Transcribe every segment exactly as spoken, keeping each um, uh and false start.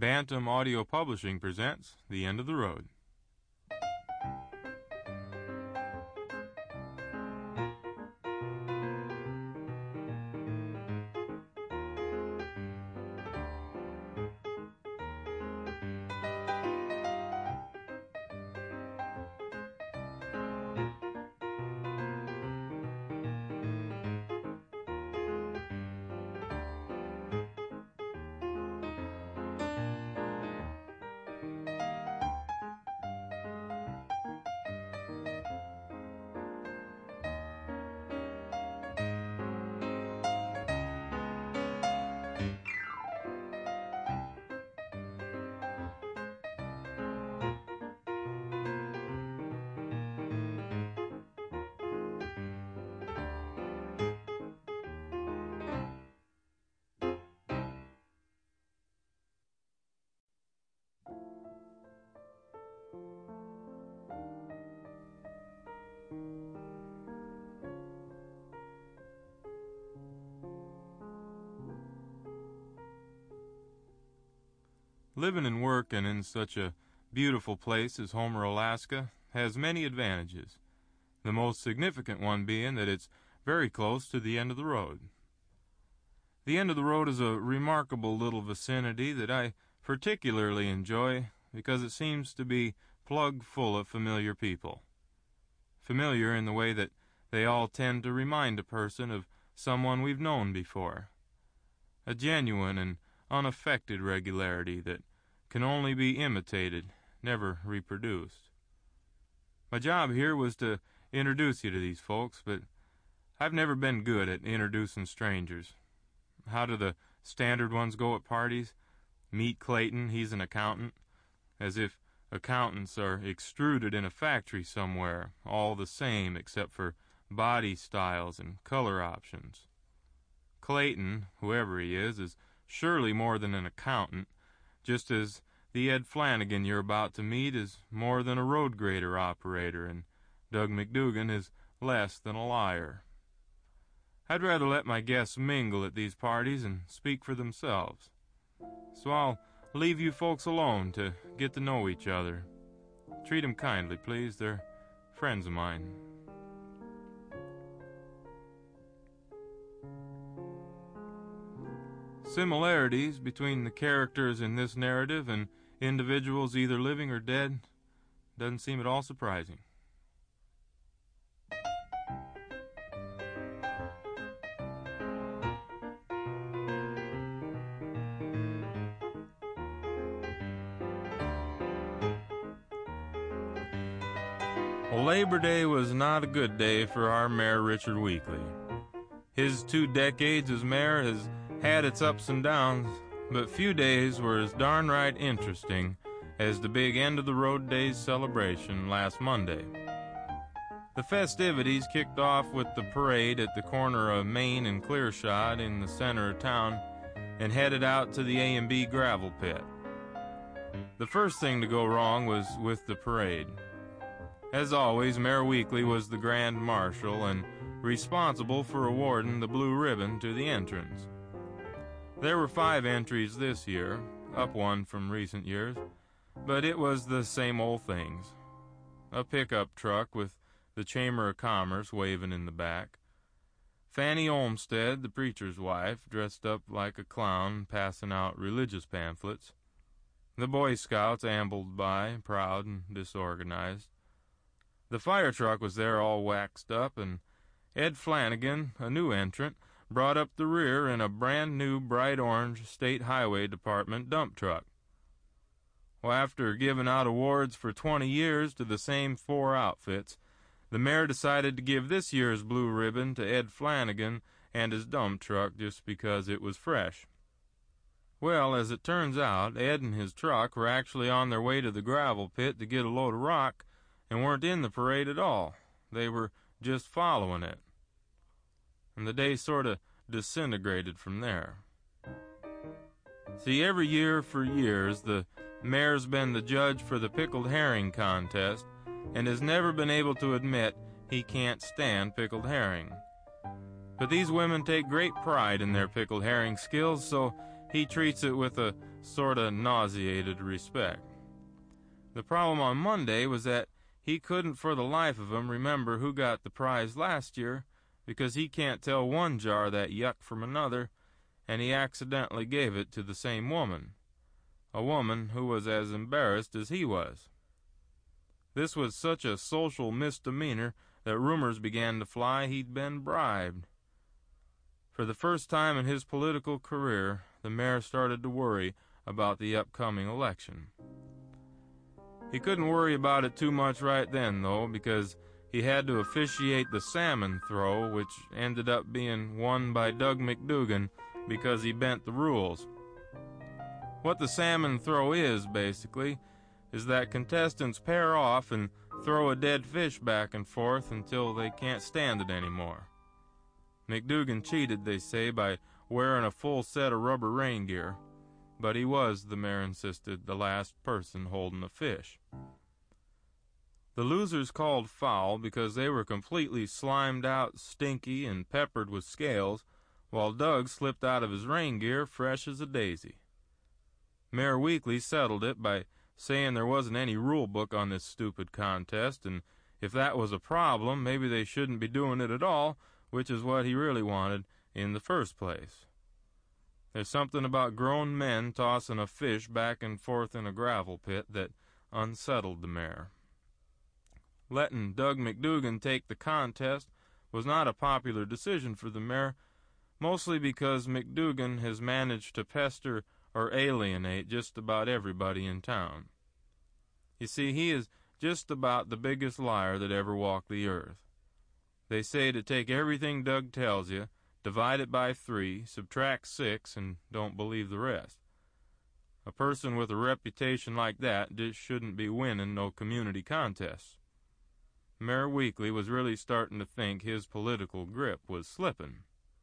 Bantam Audio Publishing presents The End of the Road. Living and working in such a beautiful place as Homer, Alaska, has many advantages, the most significant one being that it's very close to the end of the road. The end of the road is a remarkable little vicinity that I particularly enjoy because it seems to be plug full of familiar people. Familiar in the way that they all tend to remind a person of someone we've known before. A genuine and unaffected regularity that can only be imitated, never reproduced. My job here was to introduce you to these folks, but I've never been good at introducing strangers. How do the standard ones go at parties? Meet Clayton, he's an accountant, as if accountants are extruded in a factory somewhere, all the same except for body styles and color options. Clayton, whoever he is, is surely more than an accountant, just as the Ed Flanagan you're about to meet is more than a road grader operator, and Doug McDougan is less than a liar. I'd rather let my guests mingle at these parties and speak for themselves. So I'll leave you folks alone to get to know each other. Treat them kindly, please. They're friends of mine. Similarities between the characters in this narrative and individuals either living or dead doesn't seem at all surprising. Well, Labor Day was not a good day for our Mayor Richard Weekley. His two decades as mayor has had its ups and downs, but few days were as darn right interesting as the big end-of-the-road days celebration last Monday. The festivities kicked off with the parade at the corner of Main and Clearshot in the center of town and headed out to the A and B gravel pit. The first thing to go wrong was with the parade. As always, Mayor Weekley was the grand marshal and responsible for awarding the blue ribbon to the entrants. There were five entries this year, up one from recent years, but it was the same old things. A pickup truck with the Chamber of Commerce waving in the back. Fanny Olmsted, the preacher's wife, dressed up like a clown passing out religious pamphlets. The Boy Scouts ambled by, proud and disorganized. The fire truck was there all waxed up, and Ed Flanagan, a new entrant, brought up the rear in a brand-new bright orange State Highway Department dump truck. Well, after giving out awards for twenty years to the same four outfits, the mayor decided to give this year's blue ribbon to Ed Flanagan and his dump truck just because it was fresh. Well, as it turns out, Ed and his truck were actually on their way to the gravel pit to get a load of rock and weren't in the parade at all. They were just following it. And the day sort of disintegrated from there. See, every year for years, the mayor's been the judge for the pickled herring contest and has never been able to admit he can't stand pickled herring. But these women take great pride in their pickled herring skills, so he treats it with a sort of nauseated respect. The problem on Monday was that he couldn't for the life of him remember who got the prize last year, because he can't tell one jar of that yuck from another, and he accidentally gave it to the same woman, a woman who was as embarrassed as he was. This was such a social misdemeanor that rumors began to fly he'd been bribed. For the first time in his political career, the mayor started to worry about the upcoming election. He couldn't worry about it too much right then, though, because he had to officiate the salmon throw, which ended up being won by Doug McDougan because he bent the rules. What the salmon throw is, basically, is that contestants pair off and throw a dead fish back and forth until they can't stand it anymore. McDougan cheated, they say, by wearing a full set of rubber rain gear, but he was, the mayor insisted, the last person holding the fish. The losers called foul because they were completely slimed out, stinky, and peppered with scales, while Doug slipped out of his rain gear fresh as a daisy. Mayor Weekly settled it by saying there wasn't any rule book on this stupid contest, and if that was a problem, maybe they shouldn't be doing it at all, which is what he really wanted in the first place. There's something about grown men tossing a fish back and forth in a gravel pit that unsettled the mayor. Letting Doug McDougan take the contest was not a popular decision for the mayor, mostly because McDougan has managed to pester or alienate just about everybody in town. You see, he is just about the biggest liar that ever walked the earth. They say to take everything Doug tells you, divide it by three, subtract six, and don't believe the rest. A person with a reputation like that just shouldn't be winning no community contests. Mayor Weekly was really starting to think his political grip was slipping.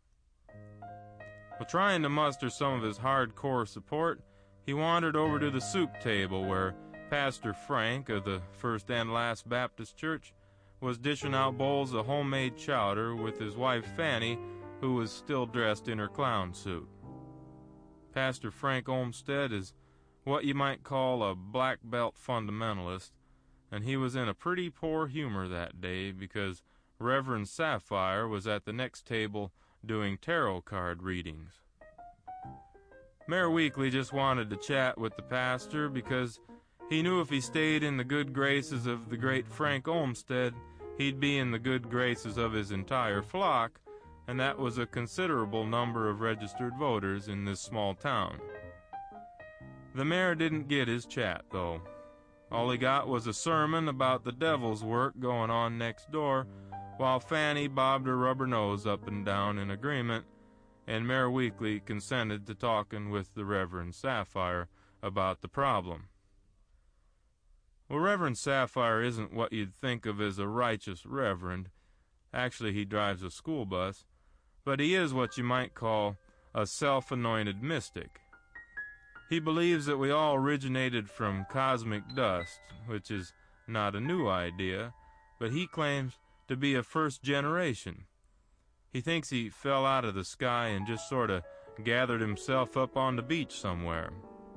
While trying to muster some of his hardcore support, he wandered over to the soup table where Pastor Frank of the First and Last Baptist Church was dishing out bowls of homemade chowder with his wife Fanny, who was still dressed in her clown suit. Pastor Frank Olmsted is what you might call a black belt fundamentalist, and he was in a pretty poor humor that day because Reverend Sapphire was at the next table doing tarot card readings. Mayor Weekly just wanted to chat with the pastor because he knew if he stayed in the good graces of the great Frank Olmsted, he'd be in the good graces of his entire flock, and that was a considerable number of registered voters in this small town. The mayor didn't get his chat, though. All he got was a sermon about the devil's work going on next door, while Fanny bobbed her rubber nose up and down in agreement, and Mayor Weekly consented to talking with the Reverend Sapphire about the problem. Well, Reverend Sapphire isn't what you'd think of as a righteous reverend. Actually, he drives a school bus, but he is what you might call a self-anointed mystic. He believes that we all originated from cosmic dust, which is not a new idea, but he claims to be a first generation. He thinks he fell out of the sky and just sort of gathered himself up on the beach somewhere.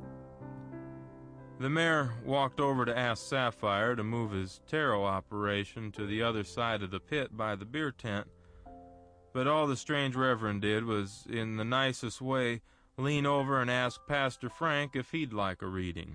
The mayor walked over to ask Sapphire to move his tarot operation to the other side of the pit by the beer tent, but all the strange reverend did was, in the nicest way, lean over and ask Pastor Frank if he'd like a reading.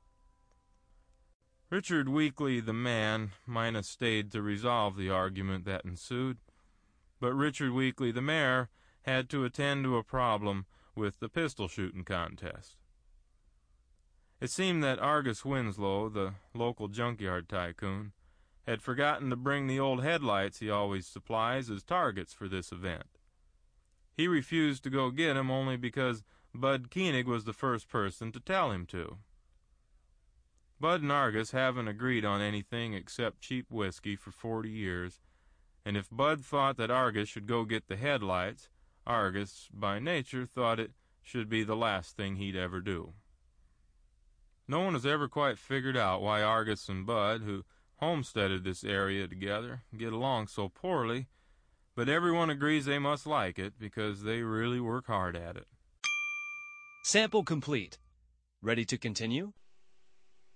Richard Weekly, the man, might have stayed to resolve the argument that ensued, but Richard Weekly, the mayor, had to attend to a problem with the pistol shooting contest. It seemed that Argus Winslow, the local junkyard tycoon, had forgotten to bring the old headlights he always supplies as targets for this event. He refused to go get 'em only because Bud Koenig was the first person to tell him to. Bud and Argus haven't agreed on anything except cheap whiskey for forty years, and if Bud thought that Argus should go get the headlights, Argus, by nature, thought it should be the last thing he'd ever do. No one has ever quite figured out why Argus and Bud, who homesteaded this area together, get along so poorly, but everyone agrees they must like it because they really work hard at it. Sample complete. Ready to continue?